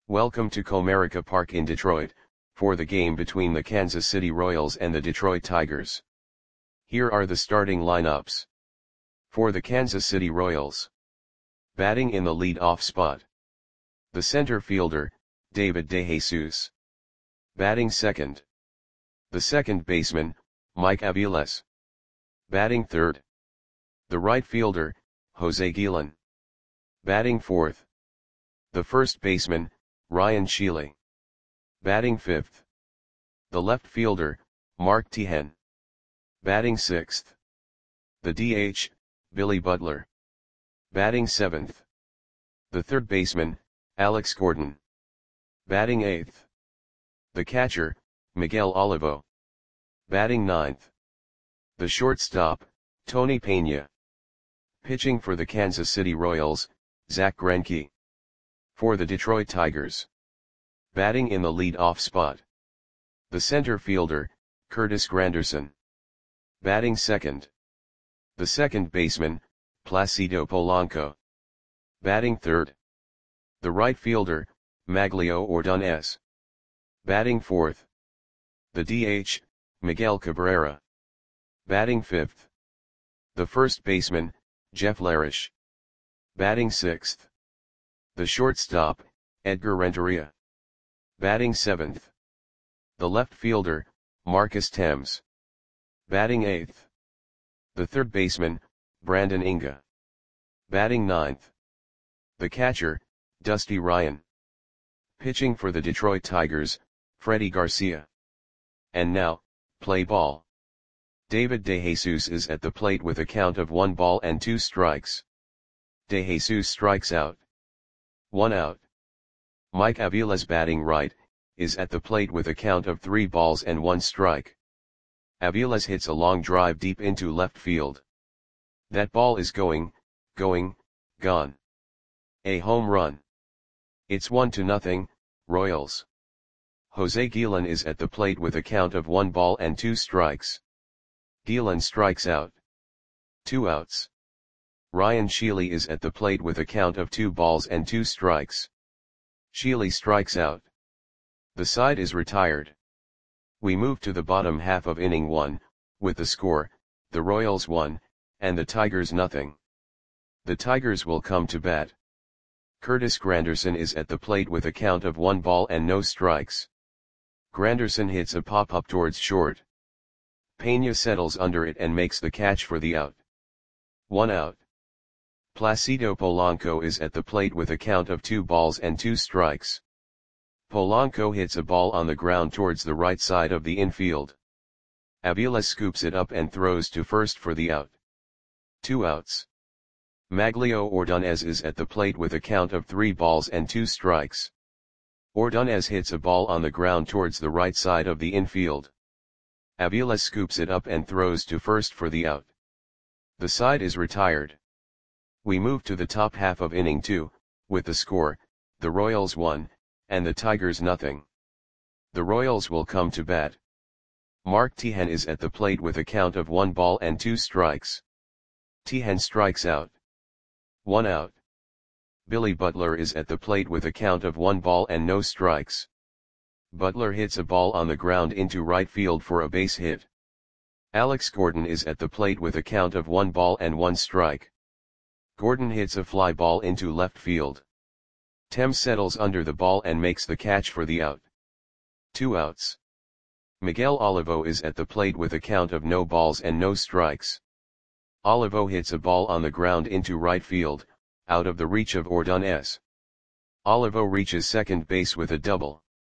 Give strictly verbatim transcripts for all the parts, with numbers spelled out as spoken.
Welcome to Comerica Park in Detroit, for the game between the Kansas City Royals and the Detroit Tigers. Here are the starting lineups. For the Kansas City Royals. Batting in the lead-off spot. The center fielder, David DeJesus. Batting second. The second baseman, Mike Aviles. Batting third. The right fielder, Jose Guillen. Batting fourth. The first baseman, Ryan Sheely. Batting fifth. The left fielder, Mark Teahen. Batting sixth. The D H, Billy Butler. Batting seventh. The third baseman, Alex Gordon. Batting eighth. The catcher, Miguel Olivo. Batting ninth. The shortstop, Tony Pena. Pitching for the Kansas City Royals, Zach Greinke. For the Detroit Tigers. Batting in the lead-off spot. The center fielder, Curtis Granderson. Batting second. The second baseman, Placido Polanco. Batting third. The right fielder, Maglio Ordonez. Batting fourth. The D H, Miguel Cabrera. Batting fifth. The first baseman, Jeff Larish. Batting sixth. The shortstop, Edgar Renteria. Batting seventh. The left fielder, Marcus Thames. Batting eighth. The third baseman, Brandon Inga. Batting ninth. The catcher, Dusty Ryan. Pitching for the Detroit Tigers, Freddie Garcia. And now, play ball. David DeJesus is at the plate with a count of one ball and two strikes. DeJesus strikes out. One out. Mike Aviles, batting right, is at the plate with a count of three balls and one strike. Aviles hits a long drive deep into left field. That ball is going, going, gone. A home run. It's one to nothing, Royals. Jose Guillen is at the plate with a count of one ball and two strikes. Guillen strikes out. Two outs. Ryan Sheely is at the plate with a count of two balls and two strikes. Sheely strikes out. The side is retired. We move to the bottom half of inning one, with the score, the Royals one, and the Tigers nothing. The Tigers will come to bat. Curtis Granderson is at the plate with a count of one ball and no strikes. Granderson hits a pop-up towards short. Pena settles under it and makes the catch for the out. One out. Placido Polanco is at the plate with a count of two balls and two strikes. Polanco hits a ball on the ground towards the right side of the infield. Aviles scoops it up and throws to first for the out. Two outs. Maglio Ordonez is at the plate with a count of three balls and two strikes. Ordonez hits a ball on the ground towards the right side of the infield. Aviles scoops it up and throws to first for the out. The side is retired. We move to the top half of inning two, with the score, the Royals one, and the Tigers nothing. The Royals will come to bat. Mark Teahen is at the plate with a count of one ball and two strikes. Teahen strikes out. One out. Billy Butler is at the plate with a count of one ball and no strikes. Butler hits a ball on the ground into right field for a base hit. Alex Gordon is at the plate with a count of one ball and one strike. Gordon hits a fly ball into left field. Thames settles under the ball and makes the catch for the out. Two outs. Miguel Olivo is at the plate with a count of no balls and no strikes. Olivo hits a ball on the ground into right field, out of the reach of Ordonez. Olivo reaches second base with a double.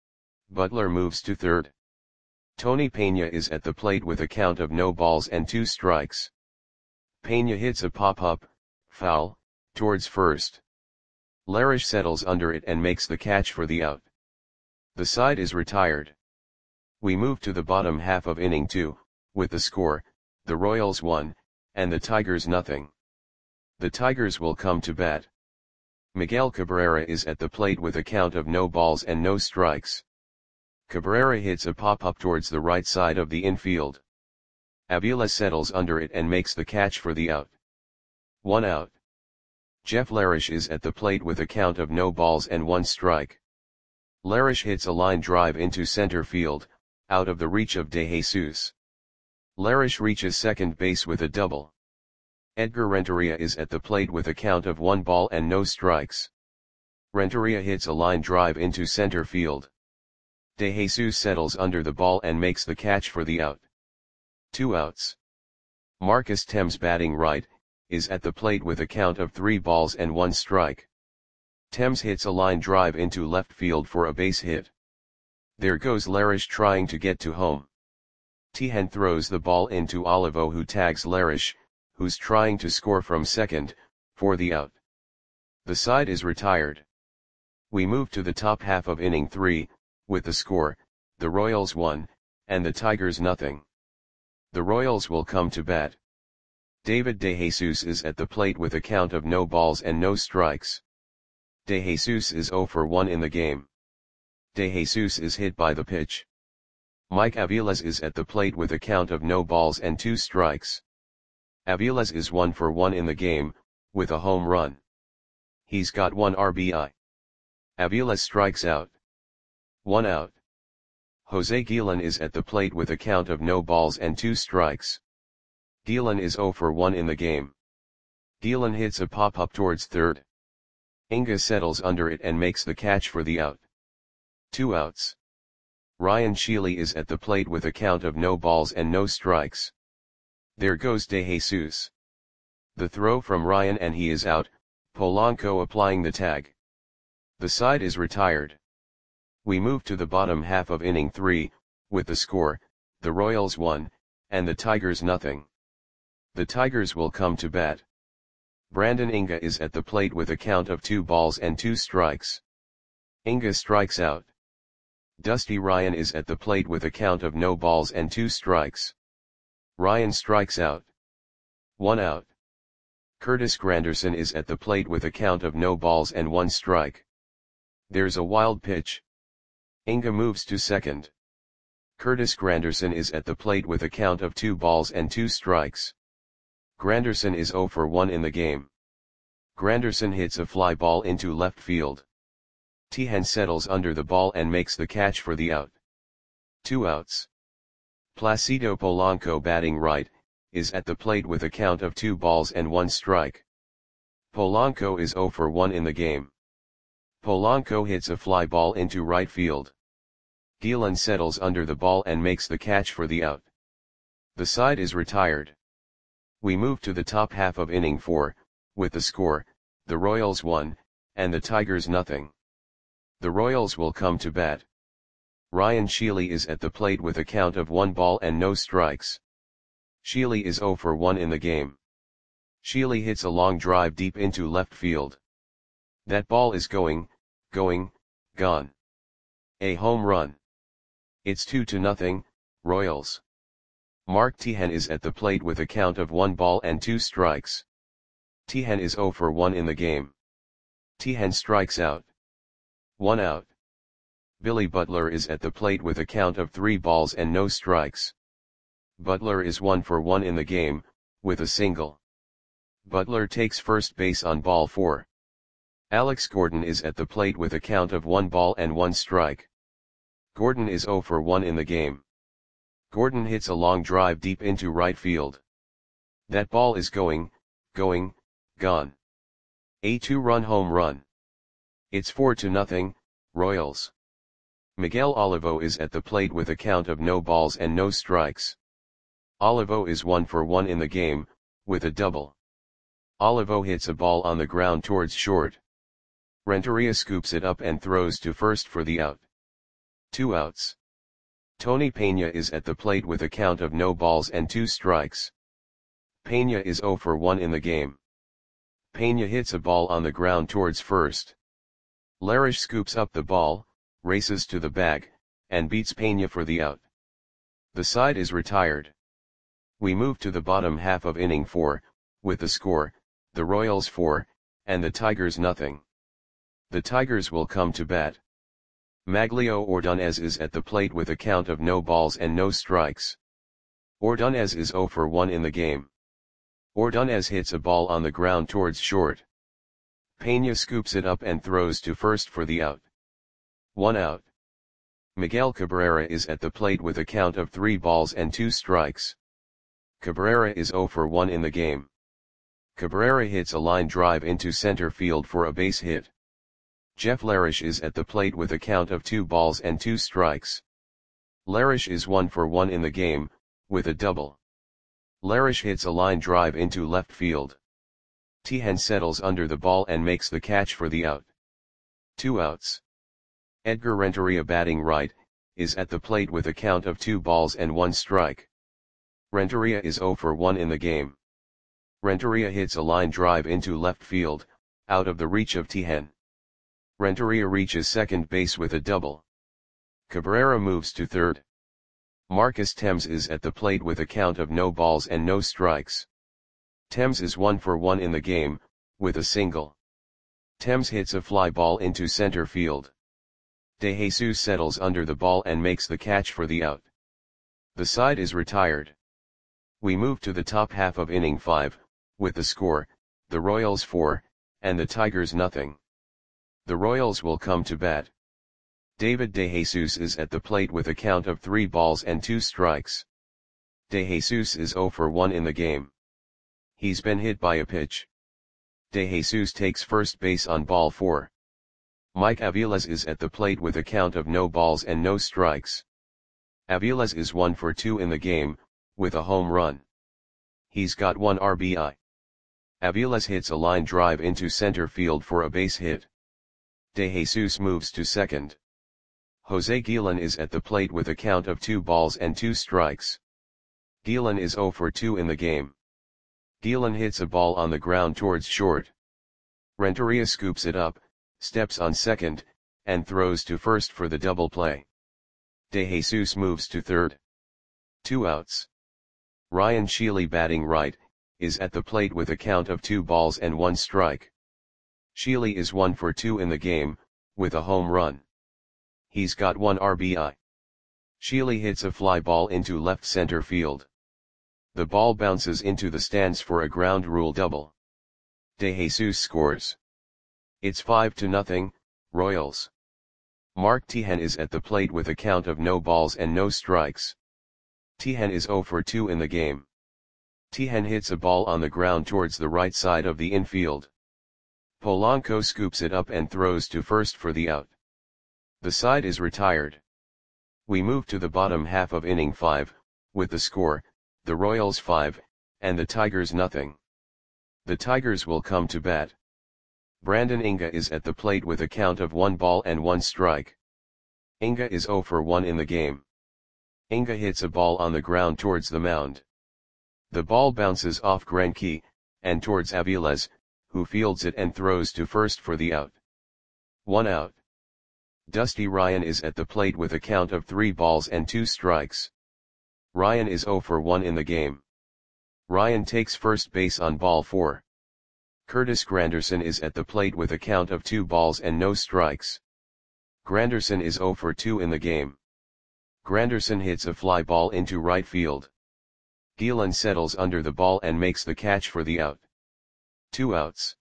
Butler moves to third. Tony Pena is at the plate with a count of no balls and two strikes. Pena hits a pop-up, foul, towards first. Larish settles under it and makes the catch for the out. The side is retired. We move to the bottom half of inning two, with the score, the Royals one, and the Tigers nothing. The Tigers will come to bat. Miguel Cabrera is at the plate with a count of no balls and no strikes. Cabrera hits a pop-up towards the right side of the infield. Aviles settles under it and makes the catch for the out. One out. Jeff Larish is at the plate with a count of no balls and one strike. Larish hits a line drive into center field, out of the reach of De Jesus. Larish reaches second base with a double. Edgar Renteria is at the plate with a count of one ball and no strikes. Renteria hits a line drive into center field. De Jesus settles under the ball and makes the catch for the out. Two outs. Marcus Thames, batting right, is at the plate with a count of three balls and one strike. Thames hits a line drive into left field for a base hit. There goes Larish trying to get to home. Tejan throws the ball into Olivo, who tags Larish, who's trying to score from second, for the out. The side is retired. We move to the top half of inning three, with the score, the Royals one, and the Tigers nothing. The Royals will come to bat. David De Jesus is at the plate with a count of no balls and no strikes. De Jesus is zero for one in the game. De Jesus is hit by the pitch. Mike Aviles is at the plate with a count of no balls and two strikes. Aviles is one for one in the game, with a home run. He's got one R B I. Aviles strikes out. One out. Jose Guillen is at the plate with a count of no balls and two strikes. Guillen is zero for one in the game. Guillen hits a pop-up towards third. Inga settles under it and makes the catch for the out. Two outs. Ryan Sheely is at the plate with a count of no balls and no strikes. There goes De Jesus. The throw from Ryan and he is out, Polanco applying the tag. The side is retired. We move to the bottom half of inning three, with the score, the Royals one, and the Tigers nothing. The Tigers will come to bat. Brandon Inga is at the plate with a count of two balls and two strikes. Inga strikes out. Dusty Ryan is at the plate with a count of no balls and two strikes. Ryan strikes out. One out. Curtis Granderson is at the plate with a count of no balls and one strike. There's a wild pitch. Inga moves to second. Curtis Granderson is at the plate with a count of two balls and two strikes. Granderson is zero for one in the game. Granderson hits a fly ball into left field. Tejan settles under the ball and makes the catch for the out. Two outs. Placido Polanco, batting right, is at the plate with a count of two balls and one strike. Polanco is zero for one in the game. Polanco hits a fly ball into right field. Guillen settles under the ball and makes the catch for the out. The side is retired. We move to the top half of inning four, with the score, the Royals one, and the Tigers nothing. The Royals will come to bat. Ryan Sheely is at the plate with a count of one ball and no strikes. Sheely is zero for one in the game. Sheely hits a long drive deep into left field. That ball is going, going, gone. A home run. It's two to nothing, Royals. Mark Tejan is at the plate with a count of one ball and two strikes. Tejan is zero for one in the game. Tejan strikes out. One out. Billy Butler is at the plate with a count of three balls and no strikes. Butler is one for one in the game, with a single. Butler takes first base on ball four. Alex Gordon is at the plate with a count of one ball and one strike. Gordon is zero for one in the game. Gordon hits a long drive deep into right field. That ball is going, going, gone. A two-run home run. It's four to nothing, Royals. Miguel Olivo is at the plate with a count of no balls and no strikes. Olivo is one for one in the game, with a double. Olivo hits a ball on the ground towards short. Renteria scoops it up and throws to first for the out. Two outs. Tony Peña is at the plate with a count of no balls and two strikes. Peña is zero for one in the game. Peña hits a ball on the ground towards first. Larish scoops up the ball, races to the bag, and beats Peña for the out. The side is retired. We move to the bottom half of inning four, with the score, the Royals four, and the Tigers nothing. The Tigers will come to bat. Maglio Ordonez is at the plate with a count of no balls and no strikes. Ordonez is zero for one in the game. Ordonez hits a ball on the ground towards short. Peña scoops it up and throws to first for the out. One out. Miguel Cabrera is at the plate with a count of three balls and two strikes. Cabrera is zero for one in the game. Cabrera hits a line drive into center field for a base hit. Jeff Larish is at the plate with a count of two balls and two strikes. Larish is one for one in the game, with a double. Larish hits a line drive into left field. Tejan settles under the ball and makes the catch for the out. Two outs. Edgar Renteria, batting right, is at the plate with a count of two balls and one strike. Renteria is zero for one in the game. Renteria hits a line drive into left field, out of the reach of Tejan. Renteria reaches second base with a double. Cabrera moves to third. Marcus Thames is at the plate with a count of no balls and no strikes. Thames is one for one in the game, with a single. Thames hits a fly ball into center field. De Jesus settles under the ball and makes the catch for the out. The side is retired. We move to the top half of inning five, with the score, the Royals four, and the Tigers nothing. The Royals will come to bat. David De Jesus is at the plate with a count of three balls and two strikes. De Jesus is zero for one in the game. He's been hit by a pitch. De Jesus takes first base on ball four. Mike Aviles is at the plate with a count of no balls and no strikes. Aviles is one for two in the game, with a home run. He's got one R B I. Aviles hits a line drive into center field for a base hit. De Jesus moves to second. Jose Guillen is at the plate with a count of two balls and two strikes. Guillen is zero for two in the game. Guillen hits a ball on the ground towards short. Renteria scoops it up, steps on second, and throws to first for the double play. De Jesus moves to third. Two outs. Ryan Sheely, batting right, is at the plate with a count of two balls and one strike. Sheely is one for two in the game, with a home run. He's got one R B I. Sheely hits a fly ball into left center field. The ball bounces into the stands for a ground rule double. De Jesus scores. It's five to nothing, Royals. Mark Tejan is at the plate with a count of no balls and no strikes. Tejan is zero for two in the game. Tejan hits a ball on the ground towards the right side of the infield. Polanco scoops it up and throws to first for the out. The side is retired. We move to the bottom half of inning five, with the score, the Royals five, and the Tigers nothing. The Tigers will come to bat. Brandon Inga is at the plate with a count of one ball and one strike. Inga is zero for one in the game. Inga hits a ball on the ground towards the mound. The ball bounces off Greinke, and towards Aviles, who fields it and throws to first for the out. One out. Dusty Ryan is at the plate with a count of three balls and two strikes. Ryan is zero for one in the game. Ryan takes first base on ball four. Curtis Granderson is at the plate with a count of two balls and no strikes. Granderson is zero for two in the game. Granderson hits a fly ball into right field. Guillen settles under the ball and makes the catch for the out. Two outs.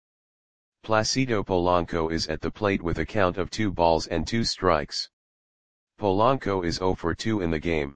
Placido Polanco is at the plate with a count of two balls and two strikes. Polanco is zero for two in the game.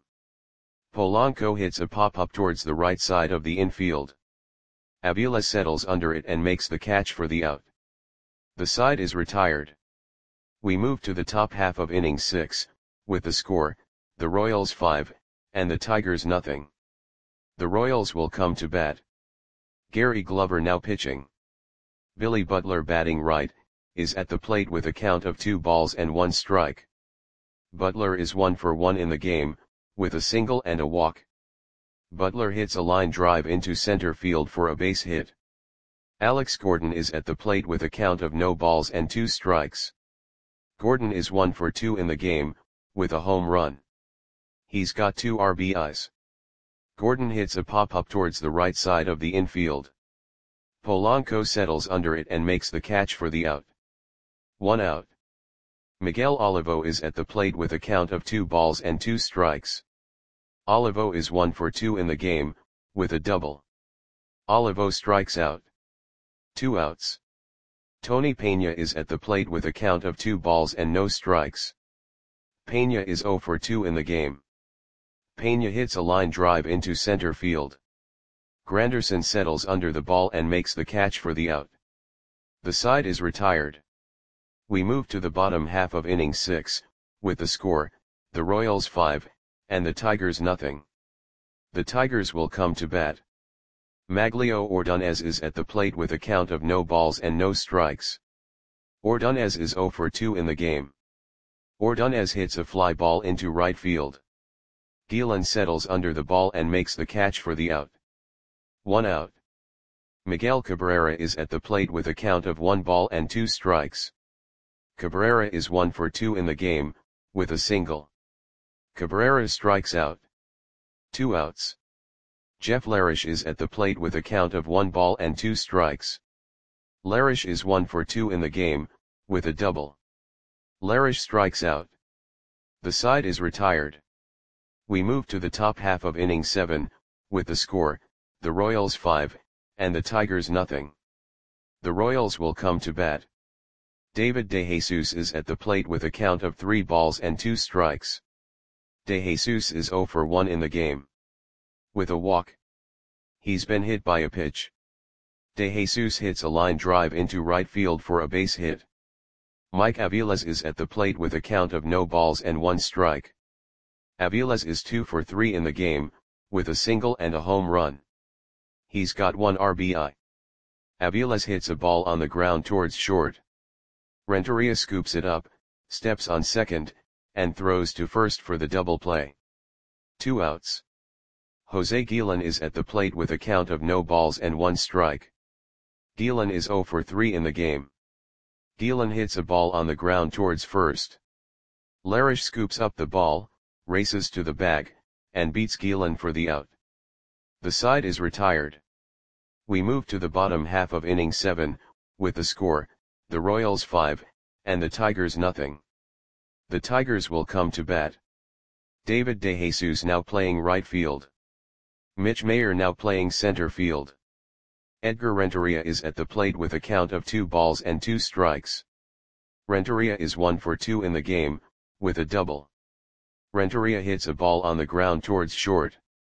Polanco hits a pop-up towards the right side of the infield. Avila settles under it and makes the catch for the out. The side is retired. We move to the top half of inning six, with the score, the Royals five, and the Tigers nothing. The Royals will come to bat. Gary Glover now pitching. Billy Butler, batting right, is at the plate with a count of two balls and one strike. Butler is one for one in the game, with a single and a walk. Butler hits a line drive into center field for a base hit. Alex Gordon is at the plate with a count of no balls and two strikes. Gordon is one for two in the game, with a home run. He's got two R B Is. Gordon hits a pop-up towards the right side of the infield. Polanco settles under it and makes the catch for the out. One out. Miguel Olivo is at the plate with a count of two balls and two strikes. Olivo is one for two in the game, with a double. Olivo strikes out. Two outs. Tony Pena is at the plate with a count of two balls and no strikes. Pena is zero for two in the game. Pena hits a line drive into center field. Granderson settles under the ball and makes the catch for the out. The side is retired. We move to the bottom half of inning six, with the score, the Royals five, and the Tigers nothing. The Tigers will come to bat. Maglio Ordonez is at the plate with a count of no balls and no strikes. Ordonez is zero for two in the game. Ordonez hits a fly ball into right field. Guillen settles under the ball and makes the catch for the out. One out. Miguel Cabrera is at the plate with a count of one ball and two strikes. Cabrera is one for two in the game, with a single. Cabrera strikes out. Two outs. Jeff Larish is at the plate with a count of one ball and two strikes. Larish is one for two in the game, with a double. Larish strikes out. The side is retired. We move to the top half of inning seven, with the score, the Royals five, and the Tigers nothing. The Royals will come to bat. David DeJesus is at the plate with a count of three balls and two strikes. DeJesus is zero for one in the game. With a walk. He's been hit by a pitch. DeJesus hits a line drive into right field for a base hit. Mike Aviles is at the plate with a count of no balls and one strike. Aviles is two for three in the game, with a single and a home run. He's got one R B I. Aviles hits a ball on the ground towards short. Renteria scoops it up, steps on second, and throws to first for the double play. Two outs. Jose Guillen is at the plate with a count of no balls and one strike. Guillen is zero for three in the game. Guillen hits a ball on the ground towards first. Larish scoops up the ball, races to the bag, and beats Guillen for the out. The side is retired. We move to the bottom half of inning seven, with the score, the Royals five, and the Tigers nothing. The Tigers will come to bat. David DeJesus now playing right field. Mitch Mayer now playing center field. Edgar Renteria is at the plate with a count of two balls and two strikes. Renteria is one for two in the game, with a double. Renteria hits a ball on the ground towards short.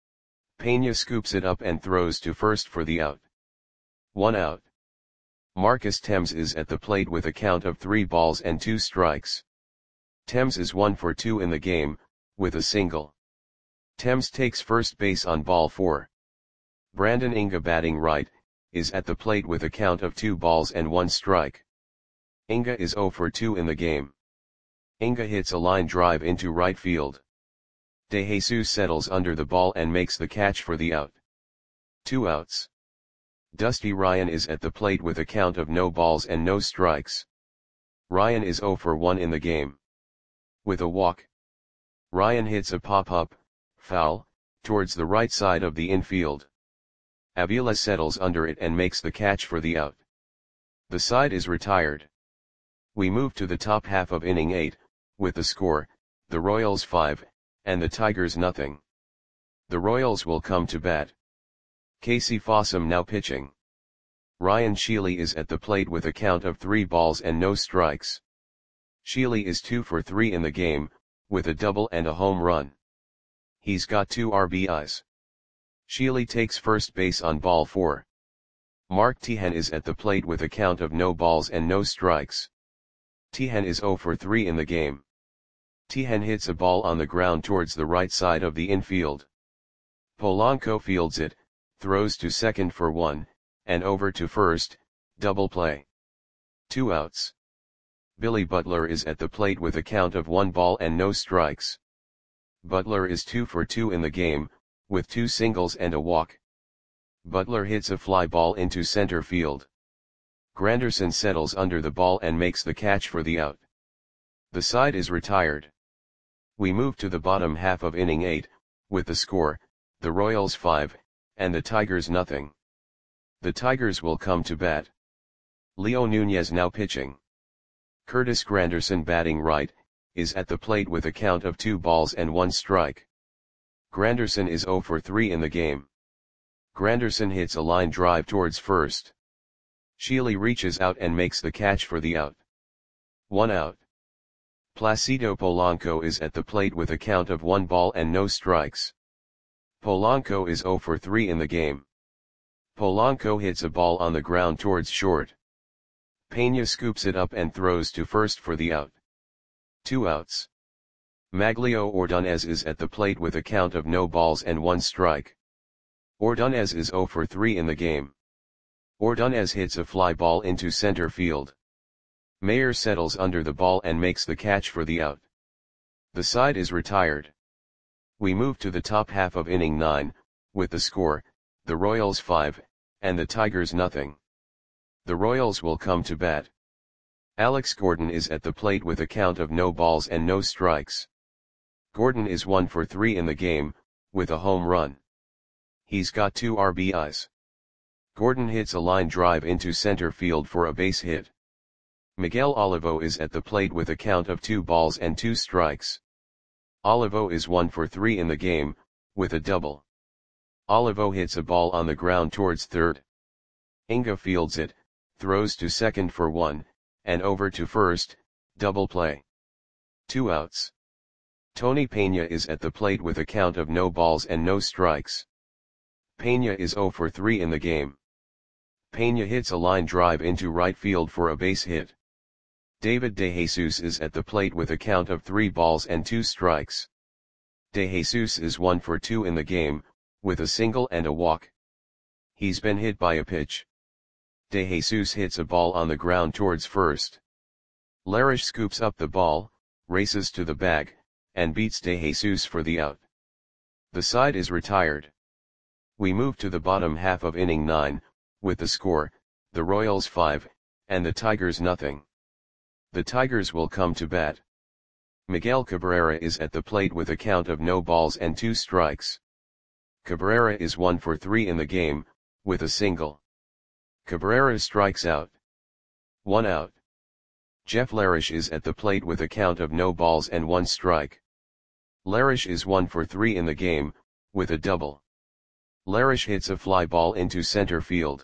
Pena scoops it up and throws to first for the out. One out. Marcus Thames is at the plate with a count of three balls and two strikes. Thames is one for two in the game, with a single. Thames takes first base on ball four. Brandon Inga batting right, is at the plate with a count of two balls and one strike. Inga is zero for two in the game. Inga hits a line drive into right field. DeJesus settles under the ball and makes the catch for the out. Two outs. Dusty Ryan is at the plate with a count of no balls and no strikes. Ryan is zero for one in the game. With a walk. Ryan hits a pop-up, foul, towards the right side of the infield. Avila settles under it and makes the catch for the out. The side is retired. We move to the top half of inning eight, with the score, the Royals five, and the Tigers nothing. The Royals will come to bat. Casey Fossum now pitching. Ryan Sheely is at the plate with a count of three balls and no strikes. Sheely is two for three in the game, with a double and a home run. He's got two R B Is. Sheely takes first base on ball four. Mark Teahen is at the plate with a count of no balls and no strikes. Teahen is zero for three in the game. Teahen hits a ball on the ground towards the right side of the infield. Polanco fields it, throws to second for one, and over to first, double play. Two outs. Billy Butler is at the plate with a count of one ball and no strikes. Butler is two for two in the game, with two singles and a walk. Butler hits a fly ball into center field. Granderson settles under the ball and makes the catch for the out. The side is retired. We move to the bottom half of inning eight, with the score, the Royals five, and the Tigers nothing. The Tigers will come to bat. Leo Nunez now pitching. Curtis Granderson batting right, is at the plate with a count of two balls and one strike. Granderson is zero for three in the game. Granderson hits a line drive towards first. Sheely reaches out and makes the catch for the out. One out. Placido Polanco is at the plate with a count of one ball and no strikes. Polanco is zero for three in the game. Polanco hits a ball on the ground towards short. Peña scoops it up and throws to first for the out. Two outs. Maglio Ordonez is at the plate with a count of no balls and one strike. Ordonez is zero for three in the game. Ordonez hits a fly ball into center field. Mayer settles under the ball and makes the catch for the out. The side is retired. We move to the top half of inning nine, with the score, the Royals five, and the Tigers nothing. The Royals will come to bat. Alex Gordon is at the plate with a count of no balls and no strikes. Gordon is one for three in the game, with a home run. He's got two R B Is. Gordon hits a line drive into center field for a base hit. Miguel Olivo is at the plate with a count of two balls and two strikes. Olivo is one for three in the game, with a double. Olivo hits a ball on the ground towards third. Inga fields it, throws to second for one, and over to first, double play. Two outs. Tony Peña is at the plate with a count of no balls and no strikes. Peña is zero for three in the game. Peña hits a line drive into right field for a base hit. David DeJesus is at the plate with a count of three balls and two strikes. DeJesus is one for two in the game, with a single and a walk. He's been hit by a pitch. DeJesus hits a ball on the ground towards first. Larish scoops up the ball, races to the bag, and beats DeJesus for the out. The side is retired. We move to the bottom half of inning nine, with the score, the Royals five, and the Tigers nothing. The Tigers will come to bat. Miguel Cabrera is at the plate with a count of no balls and two strikes. Cabrera is one for three in the game, with a single. Cabrera strikes out. One out. Jeff Larish is at the plate with a count of no balls and one strike. Larish is one for three in the game, with a double. Larish hits a fly ball into center field.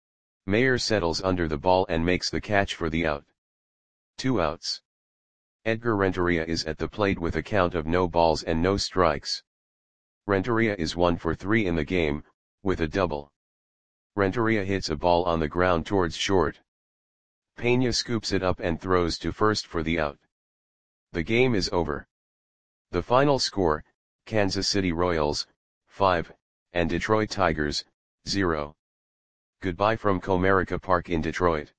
Mayer settles under the ball and makes the catch for the out. Two outs. Edgar Renteria is at the plate with a count of no balls and no strikes. Renteria is one for three in the game, with a double. Renteria hits a ball on the ground towards short. Peña scoops it up and throws to first for the out. The game is over. The final score, Kansas City Royals, five, and Detroit Tigers, zero. Goodbye from Comerica Park in Detroit.